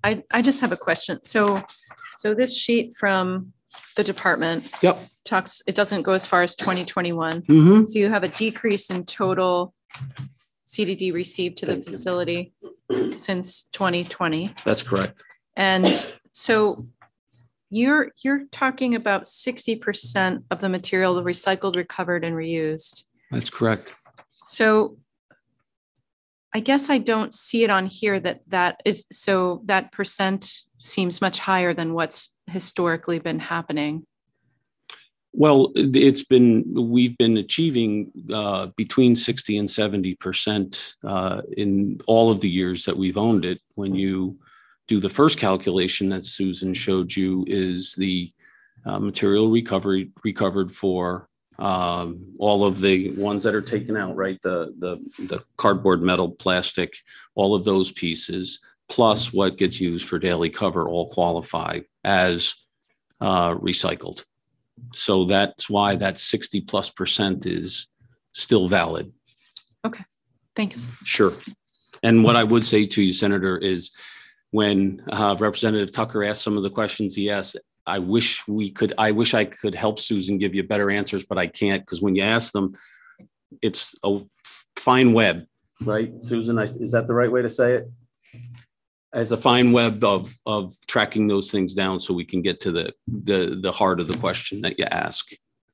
I just have a question. So this sheet from the department Yep. talks, it doesn't go as far as 2021. Mm-hmm. So you have a decrease in total CDD received to the Thank you. facility since 2020. That's correct. And so you're talking about 60% of the material recycled, recovered, and reused. That's correct. So I guess I don't see it on here that is, so that percent seems much higher than what's historically been happening. Well, we've been achieving between 60 and 70% in all of the years that we've owned it. When you do the first calculation that Susan showed you is the material recovered for all of the ones that are taken out, right? The cardboard, metal, plastic, all of those pieces, plus what gets used for daily cover all qualify as recycled. So that's why that 60+% is still valid. Okay, thanks. Sure. And what I would say to you, Senator, is when Representative Tucker asked some of the questions he asked, I wish I could help Susan give you better answers, but I can't, because when you ask them, it's a fine web, right? Susan, is that the right way to say it? As a fine web of tracking those things down so we can get to the heart of the question that you ask.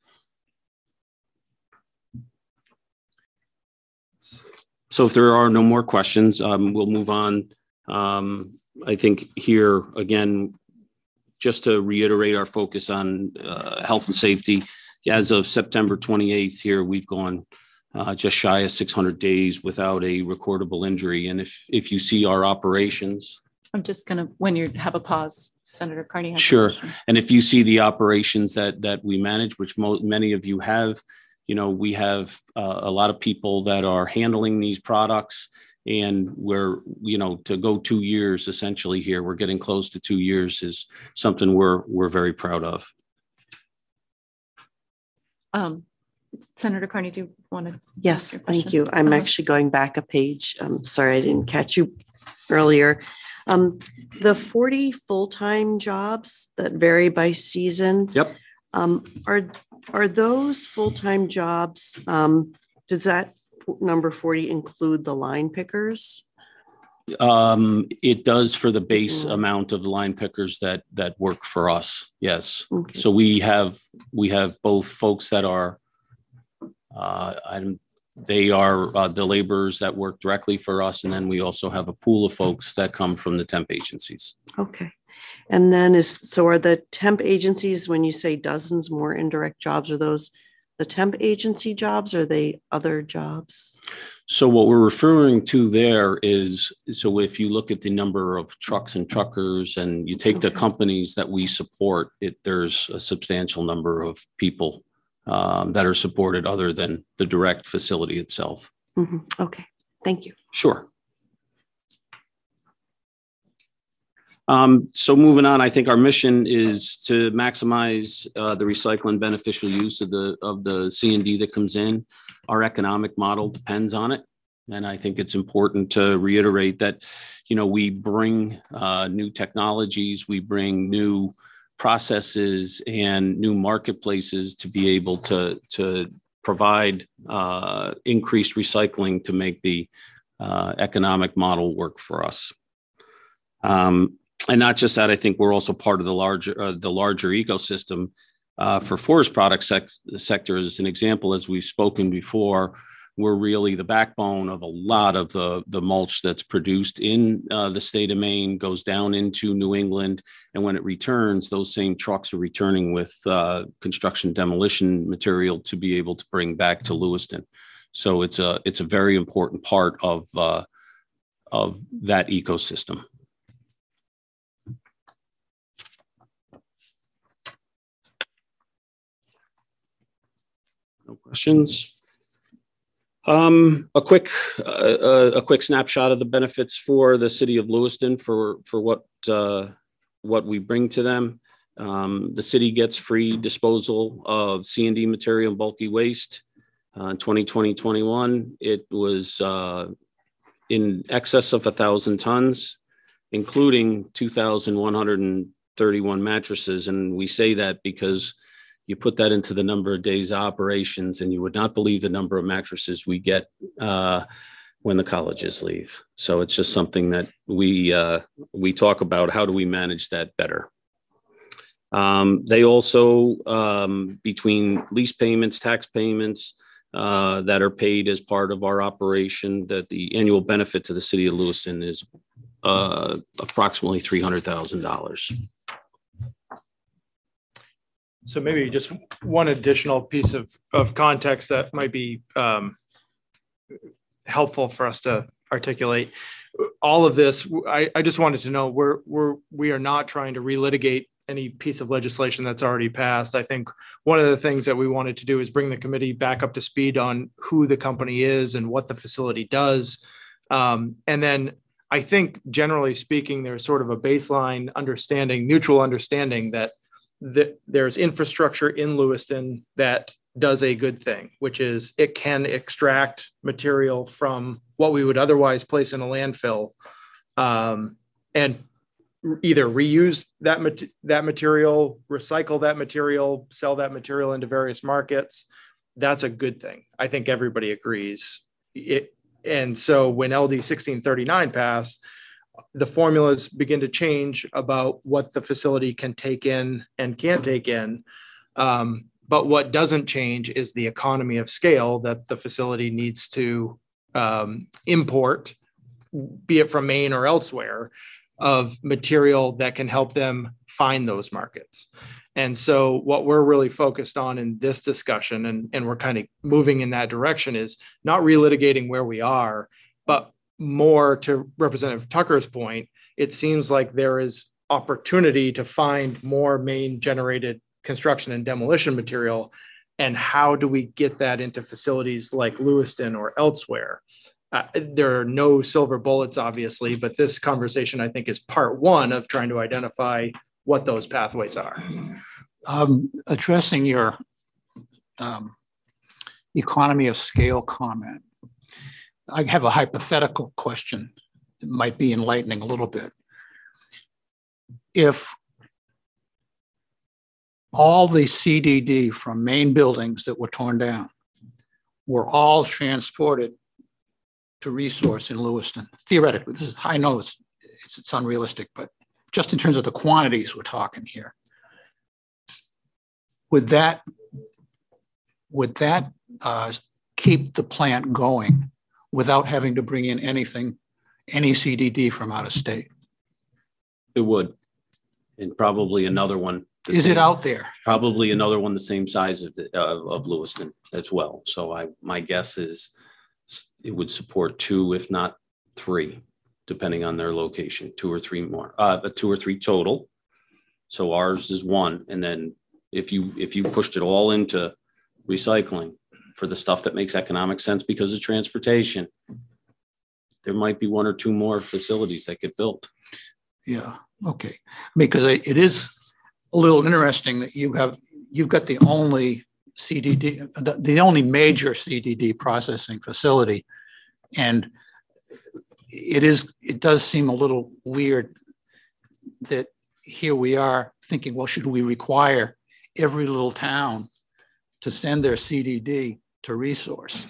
So if there are no more questions, we'll move on. I think here, again, just to reiterate our focus on health and safety, as of September 28th here, we've gone just shy of 600 days without a recordable injury. And if you see our operations. I'm just going to, when you have a pause, Senator Carney. Has sure. And if you see the operations that we manage, which many of you have, we have a lot of people that are handling these products. And we're, to go 2 years essentially here, we're getting close to 2 years is something we're very proud of. Senator Carney, do you want to? Yes, thank you. I'm actually going back a page. Sorry, I didn't catch you earlier. The 40 full-time jobs that vary by season. Yep. Are those full-time jobs? Does that number 40 include the line pickers? It does for the base amount of line pickers that work for us. Yes. Okay. So we have both folks that are they are the laborers that work directly for us, and then we also have a pool of folks that come from the temp agencies. Okay. And then are the temp agencies, when you say dozens more indirect jobs, are those the temp agency jobs, or are they other jobs? So what we're referring to there is, so if you look at the number of trucks and truckers and you take the companies that we support, there's a substantial number of people that are supported other than the direct facility itself. Mm-hmm. Okay, thank you. Sure. So moving on, I think our mission is to maximize the recycle and beneficial use of the C&D that comes in. Our economic model depends on it. And I think it's important to reiterate that, we bring new technologies, we bring new processes and new marketplaces to be able to provide increased recycling to make the economic model work for us. And not just that, I think we're also part of the larger ecosystem for forest product sector. As an example, as we've spoken before, we're really the backbone of a lot of the mulch that's produced in the state of Maine, goes down into New England, and when it returns, those same trucks are returning with construction demolition material to be able to bring back to Lewiston. So it's a very important part of that ecosystem. No questions. A quick snapshot of the benefits for the city of Lewiston for what we bring to them. The city gets free disposal of C&D material and bulky waste. In 2020-21, it was in excess of 1,000 tons. including 2,131 mattresses. And we say that because you put that into the number of days operations, and you would not believe the number of mattresses we get when the colleges leave. So it's just something that we talk about. How do we manage that better? They also, between lease payments, tax payments that are paid as part of our operation, that the annual benefit to the city of Lewiston is approximately $300,000. So maybe just one additional piece of context that might be helpful for us to articulate. All of this, I just wanted to know we are not trying to relitigate any piece of legislation that's already passed. I think one of the things that we wanted to do is bring the committee back up to speed on who the company is and what the facility does. And then I think generally speaking, there's sort of a baseline understanding, mutual understanding that there's infrastructure in Lewiston that does a good thing, which is it can extract material from what we would otherwise place in a landfill, and either reuse that material, recycle that material, sell that material into various markets. That's a good thing. I think everybody agrees. And so when LD 1639 passed, the formulas begin to change about what the facility can take in and can't take in. But what doesn't change is the economy of scale that the facility needs to import, be it from Maine or elsewhere, of material that can help them find those markets. And so what we're really focused on in this discussion, and we're kind of moving in that direction, is not relitigating where we are, but more to Representative Tucker's point, it seems like there is opportunity to find more Maine generated construction and demolition material. And how do we get that into facilities like Lewiston or elsewhere? There are no silver bullets, obviously, but this conversation, I think, is part one of trying to identify what those pathways are. Addressing your economy of scale comment, I have a hypothetical question that might be enlightening a little bit. If all the CDD from main buildings that were torn down were all transported to resource in Lewiston, theoretically, this is, I know it's unrealistic, but just in terms of the quantities we're talking here, would that keep the plant going without having to bring in any CDD from out of state? It would, and probably another one. Is it out there? Probably another one the same size of Lewiston as well. So my guess is it would support 2, if not 3, depending on their location, 2 or 3 more, 2 or 3 total. So ours is 1, and then if you pushed it all into recycling for the stuff that makes economic sense because of transportation, there might be 1 or 2 more facilities that get built. Yeah. Okay. Because it is a little interesting that you've got the only CDD, the only major CDD processing facility, and it does seem a little weird that here we are thinking, well, should we require every little town to send their CDD to resource?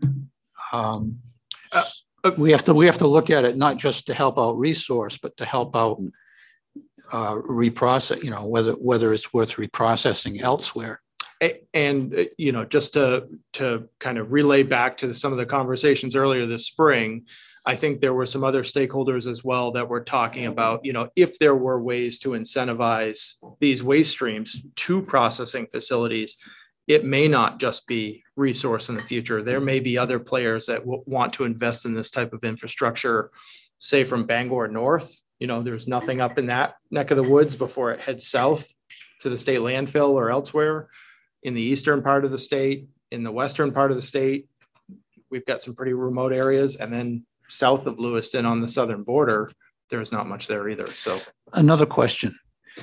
We have to look at it not just to help out resource, but to help out reprocess, whether it's worth reprocessing elsewhere. And just to kind of relay back to some of the conversations earlier this spring, I think there were some other stakeholders as well that were talking about, if there were ways to incentivize these waste streams to processing facilities, it may not just be resource in the future. There may be other players that want to invest in this type of infrastructure, say from Bangor North. There's nothing up in that neck of the woods before it heads south to the state landfill or elsewhere. In the eastern part of the state, in the western part of the state, we've got some pretty remote areas. And then south of Lewiston on the southern border, there's not much there either. So another question.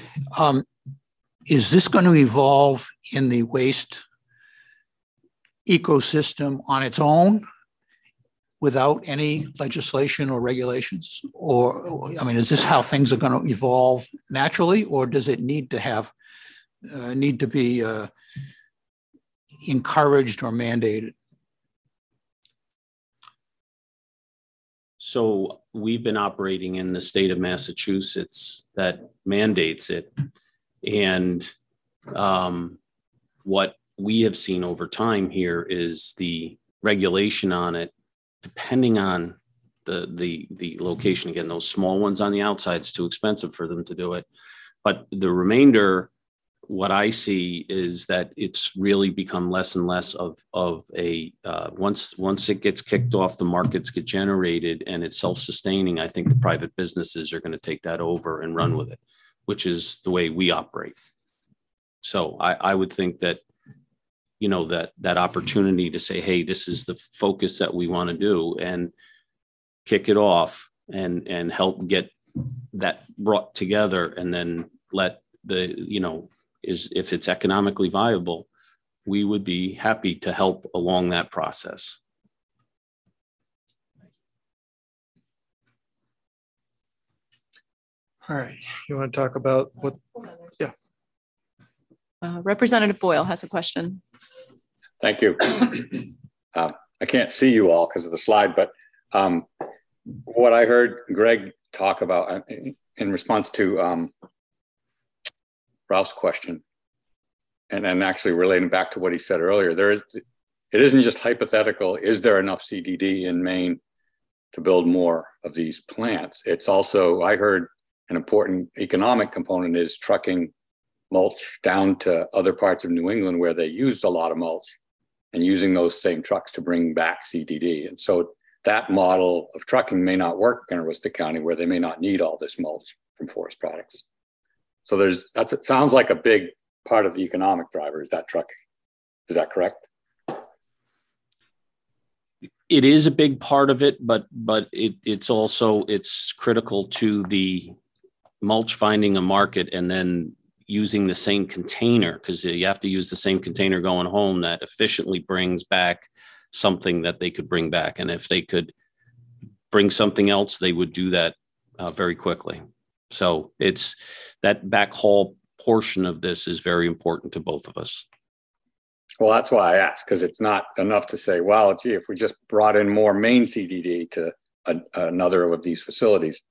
Is this going to evolve in the waste ecosystem on its own? without any legislation or regulations? Or, I mean, is this how things are going to evolve naturally, or does it need to have, need to be encouraged or mandated? So we've been operating in the state of Massachusetts that mandates it. And what we have seen over time here is the regulation on it, depending on the location. Again, those small ones on the outside, it's too expensive for them to do it. But the remainder, what I see is that it's really become less and less of a, once it gets kicked off, the markets get generated and it's self-sustaining. I think the private businesses are going to take that over and run with it, which is the way we operate. So I would think that, you know, that opportunity to say, hey, this is the focus that we want to do, and kick it off and help get that brought together, and then let the, you know, if it's economically viable, we would be happy to help along that process. All right. You want to talk about what? Yeah. Representative Boyle has a question. Thank you. I can't see you all because of the slide, but what I heard Greg talk about in response to Ralph's question, and actually relating back to what he said earlier, it isn't just hypothetical. Is there enough CDD in Maine to build more of these plants? It's also, I heard an important economic component is trucking mulch down to other parts of New England where they used a lot of mulch, and using those same trucks to bring back CDD. And so that model of trucking may not work in Aroostook County, where they may not need all this mulch from forest products. So it sounds like a big part of the economic driver is that trucking. Is that correct? It is a big part of it, but it's also, it's critical to the mulch finding a market and then using the same container, because you have to use the same container going home that efficiently brings back something that they could bring back. And if they could bring something else, they would do that very quickly. So it's that backhaul portion of this is very important to both of us. Well, that's why I asked, because it's not enough to say, well, gee, if we just brought in more Maine CDD to another of these facilities,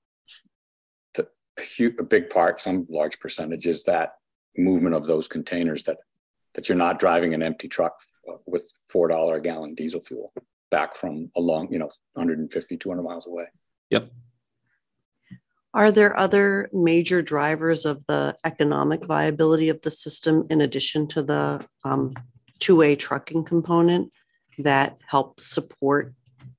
a big part, some large percentage is that movement of those containers that you're not driving an empty truck with $4 a gallon diesel fuel back from a long, 150, 200 miles away. Yep. Are there other major drivers of the economic viability of the system in addition to the two-way trucking component that help support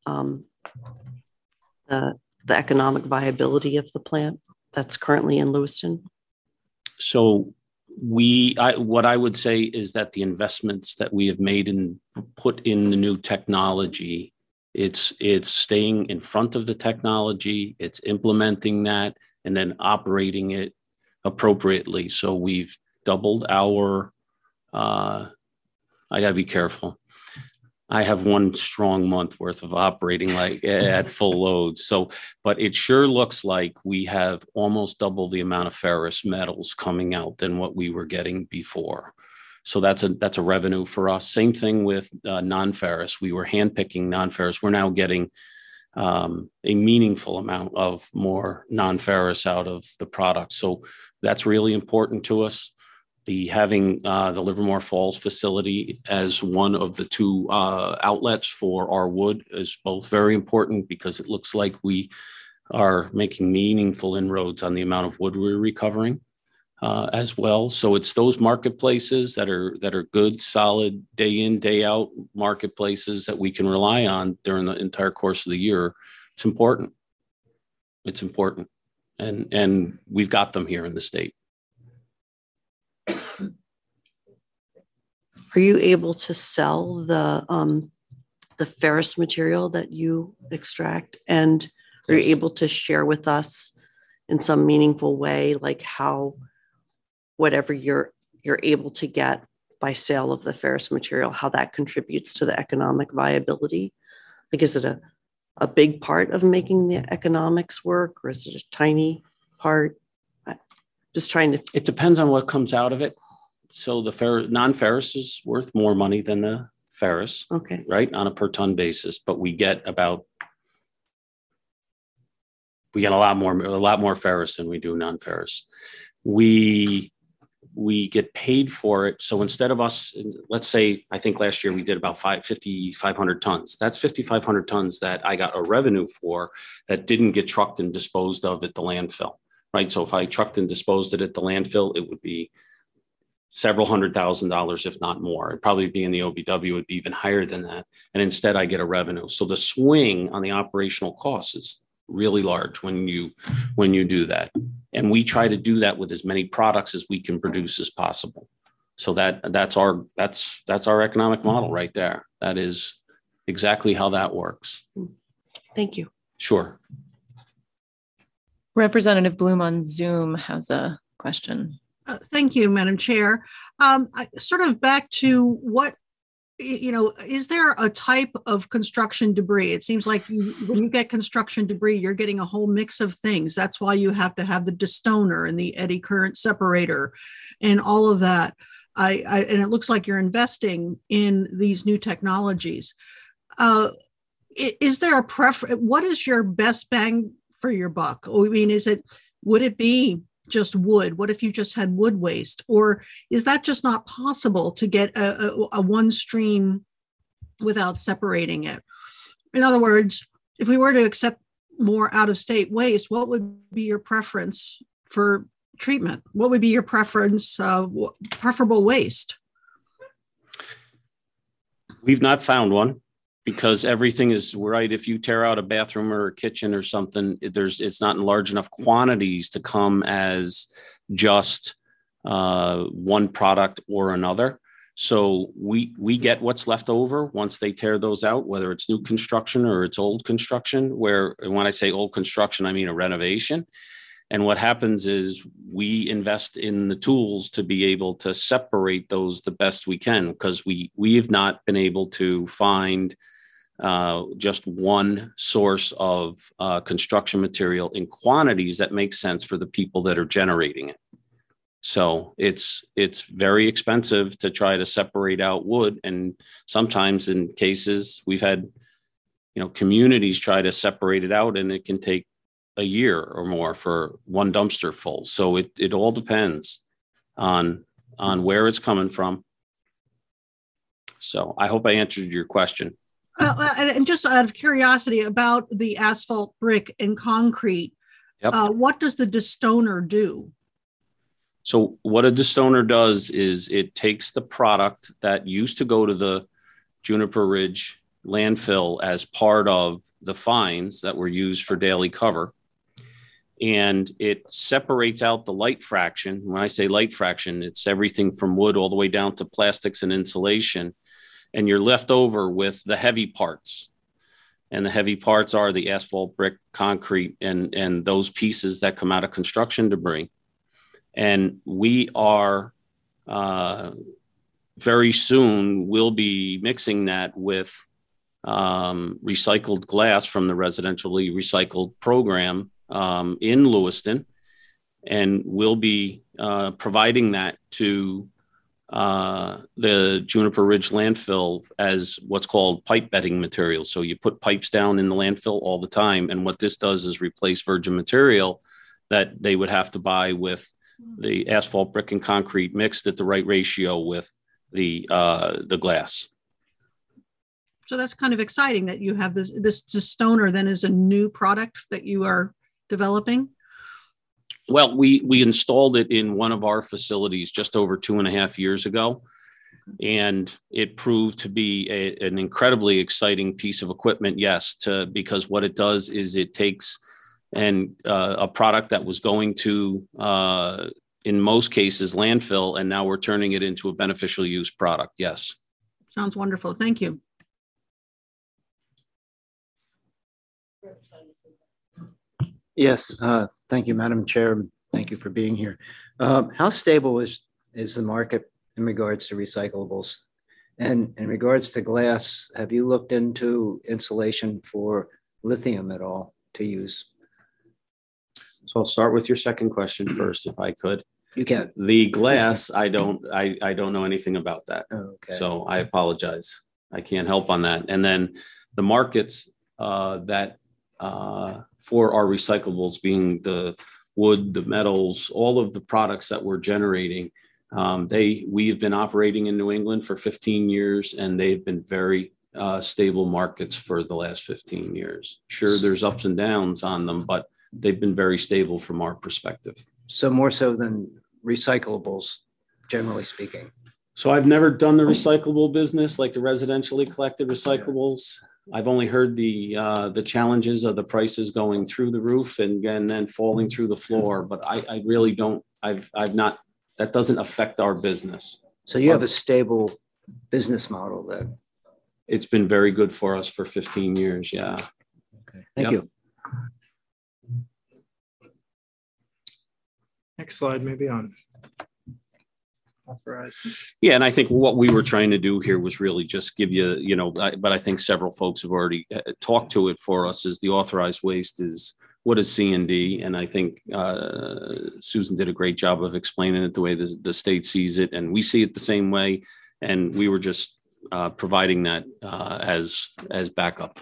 the economic viability of the plant that's currently in Lewiston? So what I would say is that the investments that we have made and put in the new technology, it's staying in front of the technology, it's implementing that, and then operating it appropriately. So we've doubled our, I gotta be careful. I have one strong month worth of operating like at full load. So, but it sure looks like we have almost double the amount of ferrous metals coming out than what we were getting before. So that's a revenue for us. Same thing with non-ferrous. We were handpicking non-ferrous. We're now getting a meaningful amount of more non-ferrous out of the product. So that's really important to us. Having the Livermore Falls facility as one of the two outlets for our wood is both very important, because it looks like we are making meaningful inroads on the amount of wood we're recovering as well. So it's those marketplaces that are good, solid, day in, day out marketplaces that we can rely on during the entire course of the year. It's important. It's important. And we've got them here in the state. Are you able to sell the ferrous material that you extract? And are you able to share with us in some meaningful way, like how whatever you're able to get by sale of the ferrous material, how that contributes to the economic viability? Like, is it a a big part of making the economics work, or is it a tiny part? Just trying to. It depends on what comes out of it. So the non-ferrous is worth more money than the ferrous, Okay. right, on a per ton basis, but we get a lot more ferrous than we do non-ferrous. We get paid for it. So instead of us, let's say, I think last year we did about 5,500 tons. That's 5,500 tons that I got a revenue for that didn't get trucked and disposed of at the landfill, right? So if I trucked and disposed it at the landfill, it would be several $100,000, if not more. It'd probably be in the OBW, it would be even higher than that. And instead I get a revenue. So the swing on the operational costs is really large when you do that. And we try to do that with as many products as we can produce as possible. So that's our economic model right there. That is exactly how that works. Thank you. Sure. Representative Bloom on Zoom has a question. Thank you, Madam Chair. Sort of back to what, is there a type of construction debris? It seems like when you get construction debris, you're getting a whole mix of things. That's why you have to have the destoner and the eddy current separator and all of that. And it looks like you're investing in these new technologies. Is there a preference? What is your best bang for your buck? I mean, would it be just wood? What if you just had wood waste? Or is that just not possible to get a one stream without separating it? In other words, if we were to accept more out of state waste, what would be your preference for treatment? What would be your preferable waste? We've not found one, because everything is right. If you tear out a bathroom or a kitchen or something, it's not in large enough quantities to come as just one product or another. So we get what's left over once they tear those out, whether it's new construction or it's old construction, where, and when I say old construction, I mean a renovation. And what happens is we invest in the tools to be able to separate those the best we can, because we have not been able to find just one source of construction material in quantities that make sense for the people that are generating it. So it's very expensive to try to separate out wood. And sometimes in cases we've had, communities try to separate it out, and it can take a year or more for one dumpster full. So it all depends on where it's coming from. So I hope I answered your question. And just out of curiosity about the asphalt, brick, and concrete, Yep. What does the destoner do? So what a destoner does is it takes the product that used to go to the Juniper Ridge landfill as part of the fines that were used for daily cover, and it separates out the light fraction. When I say light fraction, it's everything from wood all the way down to plastics and insulation. And you're left over with the heavy parts. And the heavy parts are the asphalt, brick, concrete, and those pieces that come out of construction debris. And we are very soon will be mixing that with recycled glass from the residentially recycled program in Lewiston. And we'll be providing that to the Juniper Ridge landfill as what's called pipe bedding material. So you put pipes down in the landfill all the time. And what this does is replace virgin material that they would have to buy with the asphalt, brick, and concrete mixed at the right ratio with the glass. So that's kind of exciting that you have this destoner then is a new product that you are developing. Well, we installed it in one of our facilities just over 2.5 years ago, and it proved to be an incredibly exciting piece of equipment. Yes, because what it does is it takes a product that was going to, in most cases, landfill, and now we're turning it into a beneficial use product. Yes. Sounds wonderful. Thank you. Yes, thank you, Madam Chair. Thank you for being here. How stable is the market in regards to recyclables? And in regards to glass, have you looked into insulation for lithium at all to use? So I'll start with your second question first, if I could. You can. The glass, I don't know anything about that. Okay. So I apologize. I can't help on that. And then the markets that for our recyclables, being the wood, the metals, all of the products that we're generating, we have been operating in New England for 15 years, and they've been very stable markets for the last 15 years. Sure, there's ups and downs on them, but they've been very stable from our perspective. So more so than recyclables, generally speaking. So I've never done the recyclable business, like the residentially collected recyclables. I've only heard the challenges of the prices going through the roof and then falling through the floor, but I really don't, I've not, that doesn't affect our business. So you have a stable business model then. It's been very good for us for 15 years. Yeah. Okay. Thank you. Next slide, maybe on authorized. Yeah, and I think what we were trying to do here was really just give you, but I think several folks have already talked to it for us, is the authorized waste is what is C&D, and I think Susan did a great job of explaining it the way the state sees it, and we see it the same way, and we were just providing that as backup.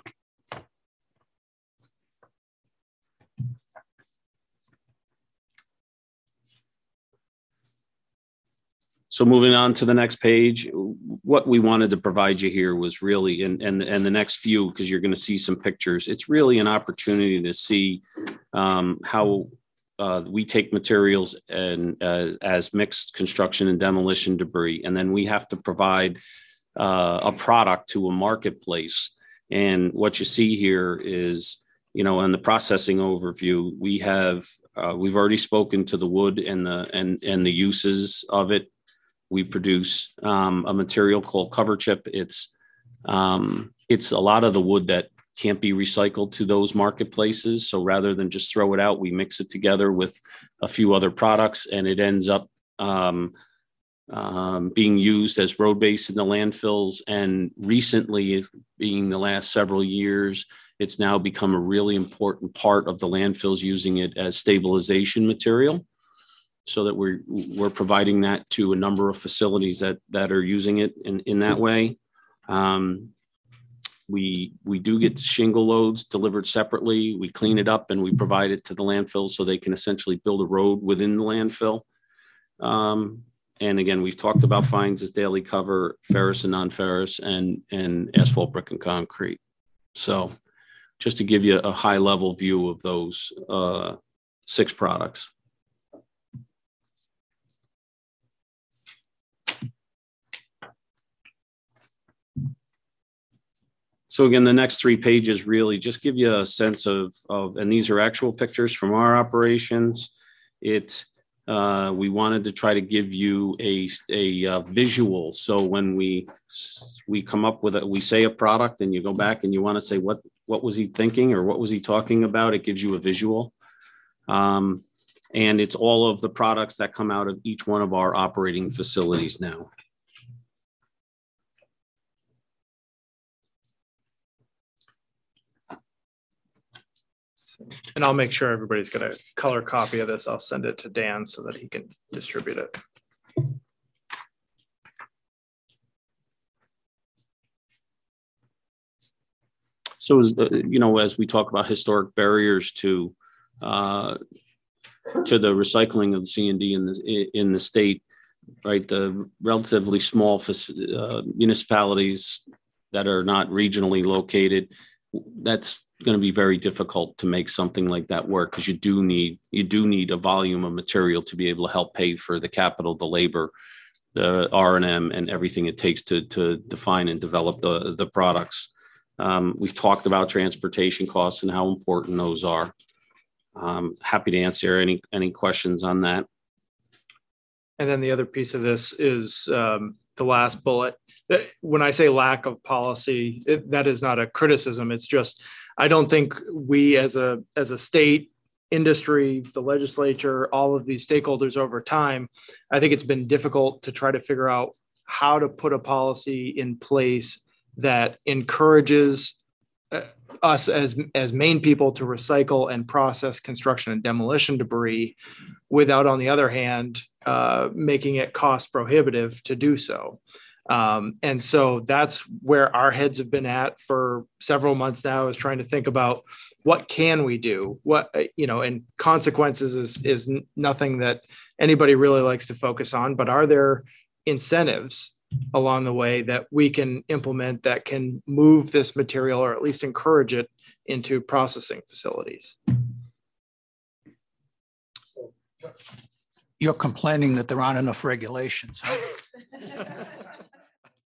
So moving on to the next page, what we wanted to provide you here was really, and the next few, because you're going to see some pictures, it's really an opportunity to see how we take materials and as mixed construction and demolition debris, and then we have to provide a product to a marketplace. And what you see here is, in the processing overview, we've already spoken to the wood and the uses of it. We produce a material called cover chip. It's a lot of the wood that can't be recycled to those marketplaces. So rather than just throw it out, we mix it together with a few other products, and it ends up being used as road base in the landfills. And recently, being the last several years, it's now become a really important part of the landfills, using it as stabilization material, so that we're providing that to a number of facilities that are using it in that way. We do get shingle loads delivered separately. We clean it up and we provide it to the landfill so they can essentially build a road within the landfill. And again, we've talked about fines as daily cover, ferrous and non-ferrous, and asphalt, brick, and concrete. So just to give you a high level view of those 6 products. So again, the next 3 pages really just give you a sense of, and these are actual pictures from our operations. We wanted to try to give you a visual. So when we come up with we say a product, and you go back and you want to say, what was he thinking, or what was he talking about? It gives you a visual. And it's all of the products that come out of each one of our operating facilities now. And I'll make sure everybody's got a color copy of this. I'll send it to Dan so that he can distribute it. So, as we talk about historic barriers to the recycling of C&D in the state, right? The relatively small municipalities that are not regionally located, that's going to be very difficult to make something like that work, because you do need a volume of material to be able to help pay for the capital, the labor, the R&M, and everything it takes to define and develop the products. We've talked about transportation costs and how important those are. Happy to answer any questions on that. And then the other piece of this is the last bullet. When I say lack of policy, that is not a criticism. It's just, I don't think we as a state, industry, the legislature, all of these stakeholders over time, I think it's been difficult to try to figure out how to put a policy in place that encourages us as Maine people to recycle and process construction and demolition debris without, on the other hand, making it cost prohibitive to do so. And so that's where our heads have been at for several months now, is trying to think about what can we do? What, and consequences is nothing that anybody really likes to focus on, but are there incentives along the way that we can implement that can move this material, or at least encourage it into processing facilities? You're complaining that there aren't enough regulations. Huh?